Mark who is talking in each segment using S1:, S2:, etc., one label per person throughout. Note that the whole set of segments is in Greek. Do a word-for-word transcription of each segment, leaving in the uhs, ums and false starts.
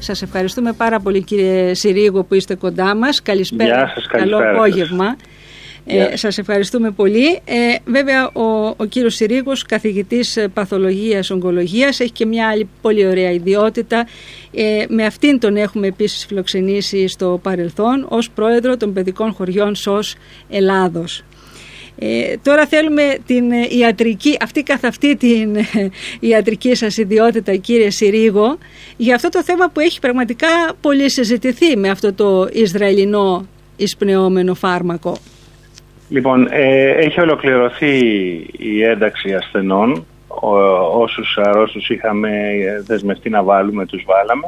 S1: Σας ευχαριστούμε πάρα πολύ, κύριε Συρίγο, που είστε κοντά μας. Καλησπέρα.
S2: Γεια σας, καλησπέρα.
S1: Καλό απόγευμα. Ε, σας ευχαριστούμε πολύ. Ε, βέβαια ο, ο κύριος Συρίγος, καθηγητής παθολογίας, ογκολογίας, έχει και μια άλλη πολύ ωραία ιδιότητα. Ε, με αυτήν τον έχουμε επίσης φιλοξενήσει στο παρελθόν ως πρόεδρο των παιδικών χωριών ΣΟΣ Ελλάδος. Ε, τώρα θέλουμε την ιατρική, αυτή καθ' αυτή την ιατρική σας ιδιότητα, κύριε Συρίγο, για αυτό το θέμα που έχει πραγματικά πολύ συζητηθεί με αυτό το Ισραηλινό εισπνεώμενο φάρμακο.
S2: Λοιπόν, ε, έχει ολοκληρωθεί η ένταξη ασθενών. Ο, όσους αρρώστους είχαμε δεσμευτεί να βάλουμε, τους βάλαμε.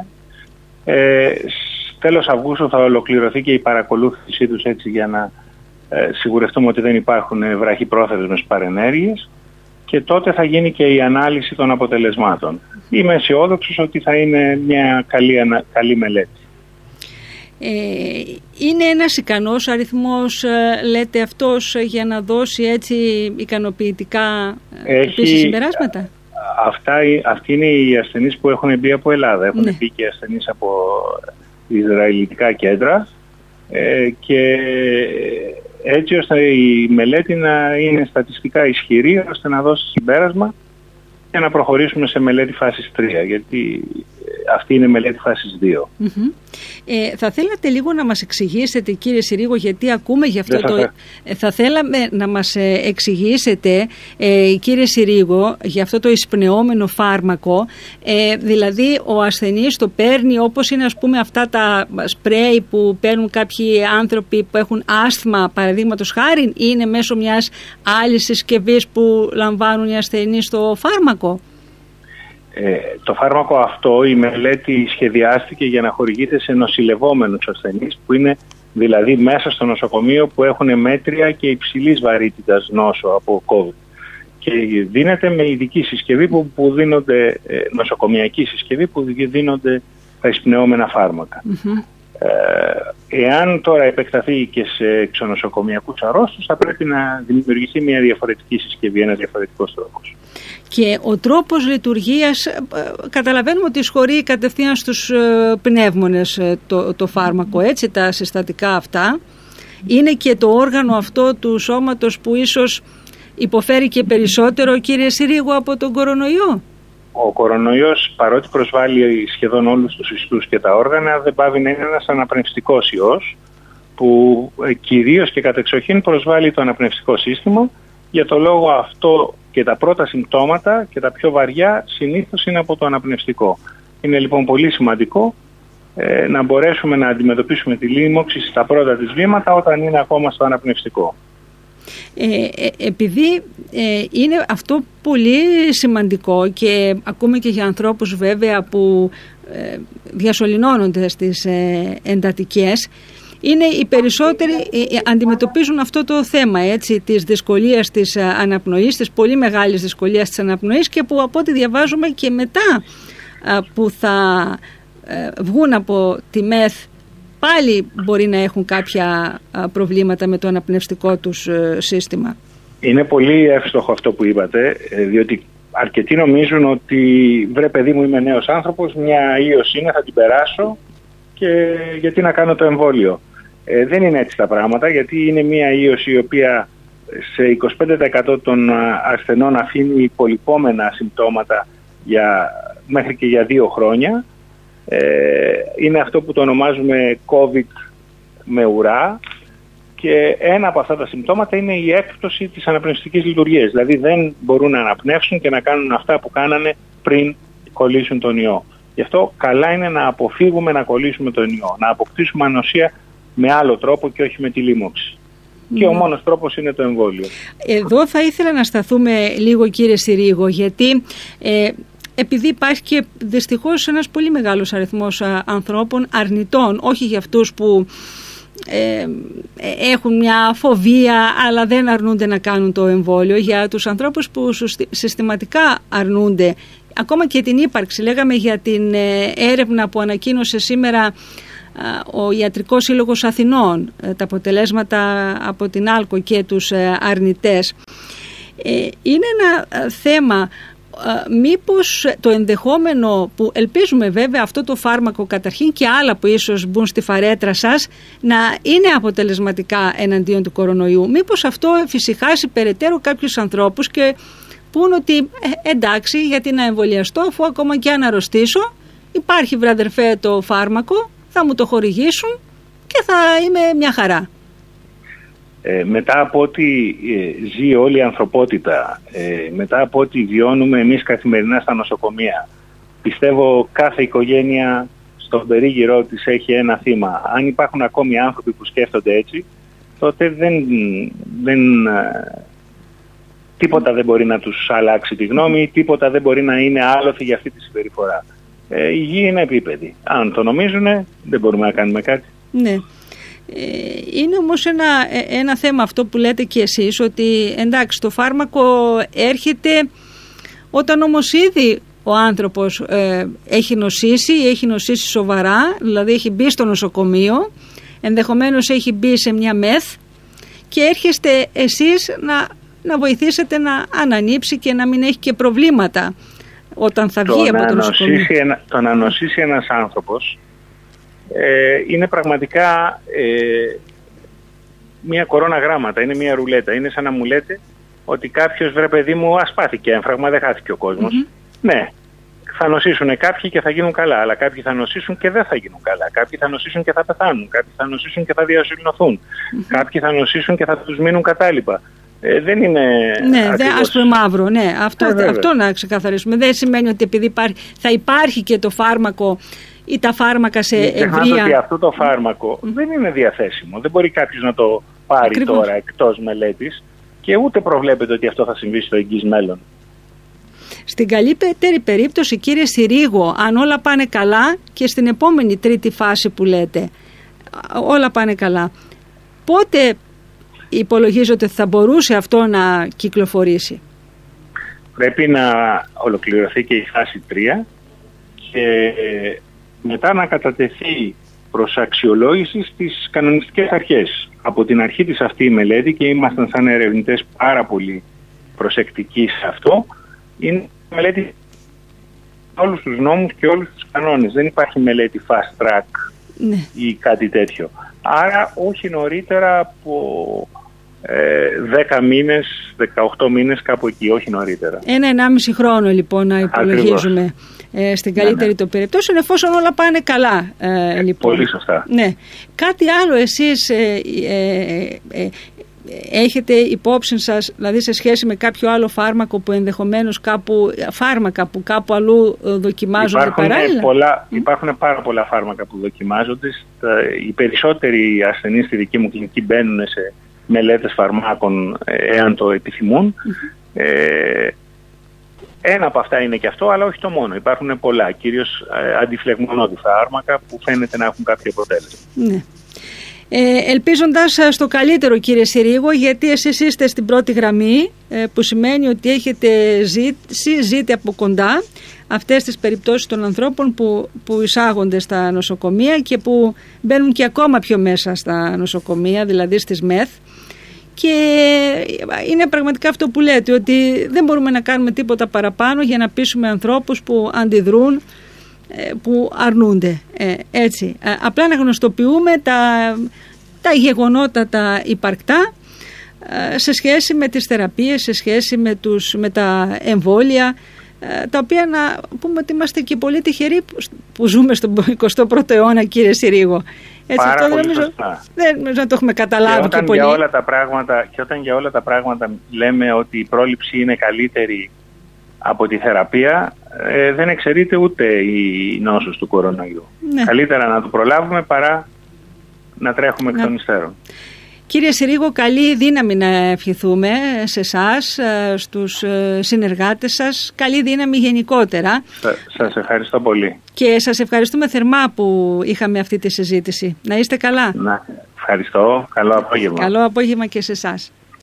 S2: Ε, τέλος Αυγούστου θα ολοκληρωθεί και η παρακολούθησή τους, έτσι για να ε, σιγουρευτούμε ότι δεν υπάρχουν βραχυπρόθεσμες παρενέργειες, και τότε θα γίνει και η ανάλυση των αποτελεσμάτων. Είμαι αισιόδοξος ότι θα είναι μια καλή, καλή μελέτη.
S1: Ε, είναι ένας ικανός αριθμός, λέτε, αυτός για να δώσει έτσι ικανοποιητικά επίσης συμπεράσματα?
S2: Αυτά, αυτοί είναι οι ασθενείς που έχουν μπει από Ελλάδα. Έχουν ναι. μπει και ασθενείς από Ισραηλιτικά κέντρα, ε, και έτσι ώστε η μελέτη να είναι στατιστικά ισχυρή, ώστε να δώσει συμπέρασμα και να προχωρήσουμε σε μελέτη φάσης τρία, γιατί αυτή είναι μελέτη φάσης δύο.
S1: Mm-hmm. Ε, θα θέλατε λίγο να μας εξηγήσετε, κύριε Συρίγο, γιατί ακούμε γι' αυτό το... Θα... Ε, θα θέλαμε να μας εξηγήσετε, ε, κύριε Συρίγο, για αυτό το εισπνεώμενο φάρμακο. Ε, δηλαδή ο ασθενής το παίρνει όπως είναι, ας πούμε, αυτά τα σπρέι που παίρνουν κάποιοι άνθρωποι που έχουν άσθμα, παραδείγματος χάρη, ή είναι μέσω μιας άλλης συσκευής που λαμβάνουν οι ασθενείς το φάρμακο?
S2: Ε, το φάρμακο αυτό, η μελέτη σχεδιάστηκε για να χορηγείται σε νοσηλευόμενους ασθενείς, που είναι δηλαδή μέσα στο νοσοκομείο, που έχουν μέτρια και υψηλής βαρύτητας νόσο από COVID. Και δίνεται με ειδική συσκευή που, που δίνονται, ε, νοσοκομιακή συσκευή που δίνονται τα εισπνεώμενα φάρμακα. Mm-hmm. Ε, εάν τώρα επεκταθεί και σε εξονοσοκομιακούς αρρώστους, θα πρέπει να δημιουργηθεί μια διαφορετική συσκευή, ένας διαφορετικός τρόπος.
S1: Και ο τρόπος λειτουργίας, καταλαβαίνουμε ότι εισχωρεί κατευθείαν στους πνεύμονες το, το φάρμακο, έτσι, τα συστατικά αυτά. Είναι και το όργανο αυτό του σώματος που ίσως υποφέρει και περισσότερο, κύριε Συρίγο, από τον κορονοϊό.
S2: Ο κορονοϊός, παρότι προσβάλλει σχεδόν όλους τους ιστούς και τα όργανα, δεν πάβει να είναι ένας αναπνευστικός ιός, που κυρίως και κατεξοχήν προσβάλλει το αναπνευστικό σύστημα. Για το λόγο αυτό και τα πρώτα συμπτώματα και τα πιο βαριά συνήθως είναι από το αναπνευστικό. Είναι λοιπόν πολύ σημαντικό ε, να μπορέσουμε να αντιμετωπίσουμε τη λίμωξη στα πρώτα της βήματα όταν είναι ακόμα στο αναπνευστικό.
S1: Ε, ε, επειδή ε, είναι αυτό πολύ σημαντικό, και ακούμε και για ανθρώπους βέβαια που ε, διασωληνώνονται στις ε, εντατικές, είναι οι περισσότεροι ε, αντιμετωπίζουν αυτό το θέμα, έτσι, της δυσκολίας της αναπνοής, της πολύ μεγάλης δυσκολίας της αναπνοής, και που από ό,τι διαβάζουμε και μετά ε, που θα ε, βγουν από τη ΜΕΘ πάλι μπορεί να έχουν κάποια προβλήματα με το αναπνευστικό τους σύστημα. Είναι πολύ εύστοχο αυτό που είπατε, διότι αρκετοί νομίζουν ότι βρε παιδί μου, είμαι νέος άνθρωπος, μια ίωση είναι, θα την περάσω και γιατί να κάνω το εμβόλιο. Ε, δεν είναι έτσι τα πράγματα, γιατί είναι μια ίωση η οποία σε είκοσι πέντε τοις εκατό των ασθενών αφήνει πολυπόμενα συμπτώματα για, μέχρι και για δύο χρόνια. Είναι αυτό που το ονομάζουμε COVID με ουρά, και ένα από αυτά τα συμπτώματα είναι η έκπτωση της αναπνευστικής λειτουργίας. Δηλαδή δεν μπορούν να αναπνεύσουν και να κάνουν αυτά που κάνανε πριν κολλήσουν τον ιό. Γι' αυτό καλά είναι να αποφύγουμε να κολλήσουμε τον ιό, να αποκτήσουμε ανοσία με άλλο τρόπο και όχι με τη λίμωξη. Και ο μόνος τρόπος είναι το εμβόλιο. Εδώ θα ήθελα να σταθούμε λίγο, κύριε Συρίγο, γιατί ε, επειδή υπάρχει και δυστυχώς ένας πολύ μεγάλος αριθμός α, ανθρώπων αρνητών, όχι για αυτούς που ε, έχουν μια φοβία αλλά δεν αρνούνται να κάνουν το εμβόλιο, για τους ανθρώπους που συστηματικά αρνούνται ακόμα και την ύπαρξη. Λέγαμε για την ε, έρευνα που ανακοίνωσε σήμερα ο Ιατρικός Σύλλογος Αθηνών, τα αποτελέσματα από την Άλκο και τους αρνητές. Είναι ένα θέμα μήπως το ενδεχόμενο που ελπίζουμε βέβαια αυτό το φάρμακο καταρχήν και άλλα που ίσως μπουν στη φαρέτρα σας να είναι αποτελεσματικά εναντίον του κορονοϊού, μήπως αυτό εφησυχάσει περαιτέρω κάποιους ανθρώπους και πούν ότι ε, εντάξει, γιατί να εμβολιαστώ αφού ακόμα και αν αρρωστήσω υπάρχει βραδερφέ το φάρμακο, θα μου το χορηγήσουν και θα είμαι μια χαρά.
S2: Ε, μετά από ό,τι ε, ζει όλη η ανθρωπότητα, ε, μετά από ό,τι βιώνουμε εμείς καθημερινά στα νοσοκομεία, πιστεύω κάθε οικογένεια στον περίγυρό της έχει ένα θύμα. Αν υπάρχουν ακόμη άνθρωποι που σκέφτονται έτσι, τότε δεν, δεν, τίποτα δεν μπορεί να τους αλλάξει τη γνώμη, τίποτα δεν μπορεί να είναι άλοθη για αυτή τη συμπεριφορά. Ε, η γη είναι επίπεδη. Αν το νομίζουν, δεν μπορούμε να κάνουμε κάτι.
S1: Ναι. Είναι όμως ένα, ένα θέμα αυτό που λέτε και εσείς, ότι εντάξει το φάρμακο έρχεται όταν όμως ήδη ο άνθρωπος ε, έχει νοσήσει, έχει νοσήσει σοβαρά, δηλαδή έχει μπει στο νοσοκομείο, ενδεχομένως έχει μπει σε μια μεθ και έρχεστε εσείς να, να βοηθήσετε να ανανύψει και να μην έχει και προβλήματα όταν θα βγει το από το νοσοκομείο.
S2: Ένα, το να νοσήσει ένας άνθρωπος Ε, είναι πραγματικά ε, μια κορώνα γράμματα, είναι μια ρουλέτα. Είναι σαν να μου λέτε ότι κάποιος, βρε παιδί μου, ασπάθηκε έμφραγμα, δεν χάθηκε ο κόσμος. Mm-hmm. Ναι, θα νοσήσουν κάποιοι και θα γίνουν καλά, αλλά κάποιοι θα νοσήσουν και δεν θα γίνουν καλά. Κάποιοι θα νοσήσουν και θα πεθάνουν, κάποιοι θα νοσήσουν και θα διασωληνωθούν, mm-hmm. κάποιοι θα νοσήσουν και θα τους μείνουν κατάλοιπα. Ε, δεν είναι.
S1: Ναι, δεν άσπρο μαύρο. Ναι, αυτό, ε, αυτό να ξεκαθαρίσουμε. Δεν σημαίνει ότι επειδή υπάρχει, θα υπάρχει και το φάρμακο ή τα φάρμακα σε ευρεία.
S2: Ότι αυτό το φάρμακο mm. δεν είναι διαθέσιμο. Δεν μπορεί κάποιος να το πάρει Ακριβώς. τώρα εκτός μελέτης και ούτε προβλέπεται ότι αυτό θα συμβεί στο εγγύς μέλλον.
S1: Στην καλύτερη περίπτωση, κύριε Συρίγο, αν όλα πάνε καλά και στην επόμενη τρίτη φάση που λέτε, όλα πάνε καλά, πότε υπολογίζετε ότι θα μπορούσε αυτό να κυκλοφορήσει?
S2: Πρέπει να ολοκληρωθεί και η φάση τρία και μετά να κατατεθεί προς αξιολόγηση στις κανονιστικές αρχές. Από την αρχή της αυτή η μελέτη, και ήμασταν σαν ερευνητές πάρα πολύ προσεκτικοί σε αυτό, είναι μελέτη όλους τους νόμους και όλους τους κανόνες. Δεν υπάρχει μελέτη fast track ναι. ή κάτι τέτοιο. Άρα όχι νωρίτερα από ε, δέκα μήνες, δεκαοκτώ μήνες, κάπου εκεί, όχι νωρίτερα.
S1: Ένα ενάμιση χρόνο λοιπόν να υπολογίζουμε. Ε, στην καλύτερη ναι, ναι. των περιπτώσεων, εφόσον όλα πάνε καλά. Ε, λοιπόν.
S2: Πολύ σωστά.
S1: Ναι. Κάτι άλλο εσείς ε, ε, ε, έχετε υπόψη σας, δηλαδή σε σχέση με κάποιο άλλο φάρμακο που ενδεχομένως κάπου, φάρμακα που κάπου αλλού δοκιμάζονται υπάρχουν παράλληλα?
S2: Πολλά, mm. Υπάρχουν πάρα πολλά φάρμακα που δοκιμάζονται. Οι περισσότεροι ασθενείς στη δική μου κλινική μπαίνουν σε μελέτες φαρμάκων εάν το επιθυμούν. Mm-hmm. Ε, Ένα από αυτά είναι και αυτό, αλλά όχι το μόνο. Υπάρχουν πολλά, κυρίως ε, αντιφλεγμονώδη φάρμακα που φαίνεται να έχουν κάποιο αποτέλεσμα.
S1: Ναι. Ε, ελπίζοντας στο καλύτερο, κύριε Συρίγο, γιατί εσείς είστε στην πρώτη γραμμή, ε, που σημαίνει ότι έχετε ζήσει, ζείτε από κοντά αυτές τις περιπτώσεις των ανθρώπων που, που εισάγονται στα νοσοκομεία και που μπαίνουν και ακόμα πιο μέσα στα νοσοκομεία, δηλαδή στις ΜΕΘ. Και είναι πραγματικά αυτό που λέτε, ότι δεν μπορούμε να κάνουμε τίποτα παραπάνω για να πείσουμε ανθρώπους που αντιδρούν, που αρνούνται. Έτσι. Απλά να γνωστοποιούμε τα, τα γεγονότα τα υπαρκτά σε σχέση με τις θεραπείες, σε σχέση με, τους, με τα εμβόλια, τα οποία να πούμε ότι είμαστε και πολύ τυχεροί που ζούμε στον εικοστό πρώτο αιώνα, κύριε Συρίγο. Έτσι,
S2: Πάρα
S1: αυτό
S2: πολύ
S1: νομίζω,
S2: σωστά.
S1: δεν νομίζω να το έχουμε καταλάβει και,
S2: όταν
S1: και πολύ.
S2: Για όλα τα πράγματα, και όταν για όλα τα πράγματα λέμε ότι η πρόληψη είναι καλύτερη από τη θεραπεία, ε, δεν εξαιρείται ούτε η νόσος του κορονοϊού. Ναι. Καλύτερα να το προλάβουμε παρά να τρέχουμε εκ των υστέρων.
S1: Κύριε Συρίγο, καλή δύναμη να ευχηθούμε σε εσάς, στους συνεργάτες σας, καλή δύναμη γενικότερα.
S2: Σας ευχαριστώ πολύ.
S1: Και σας ευχαριστούμε θερμά που είχαμε αυτή τη συζήτηση. Να είστε καλά.
S2: Να, ευχαριστώ. Καλό απόγευμα.
S1: Καλό απόγευμα και σε εσάς.